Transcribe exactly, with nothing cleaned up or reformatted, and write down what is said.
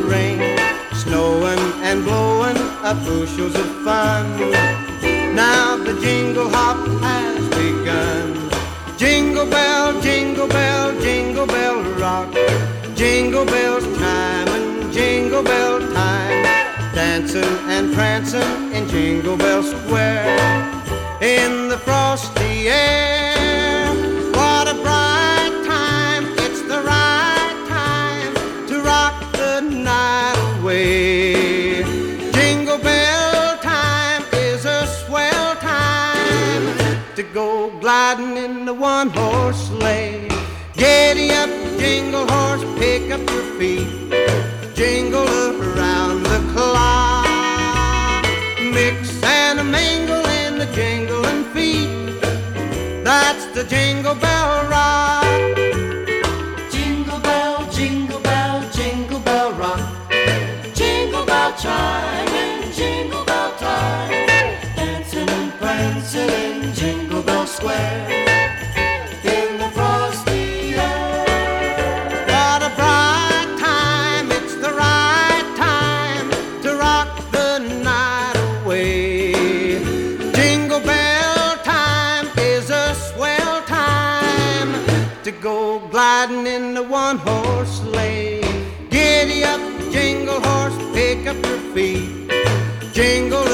rain, snowing and blowing up bushels of fun. Now the jingle hop has begun. Jingle bell, jingle bell, jingle bell rock. Jingle bells chime and jingle bell time, dancing and prancing in Jingle Bell Square. In the frosty air, what a bright time. It's the right time to rock the night away. Jingle bell time is a swell time to go gliding in the one-horse sleigh. Giddy up, jingle horse, pick up your feet, jingle around the clock. Mix and a mingle in the jingling feet, that's the Jingle Bell Rock. Jingle bell, jingle bell, jingle bell rock. Jingle bell chime and jingle bell time, dancing and prancing in Jingle Bell Square. In the frosty air, What a bright time, it's the right time to rock the night away. Jingle bell time is a swell time to go gliding in the one-horse sleigh. Giddy up, jingle horse, pick up your feet, jingle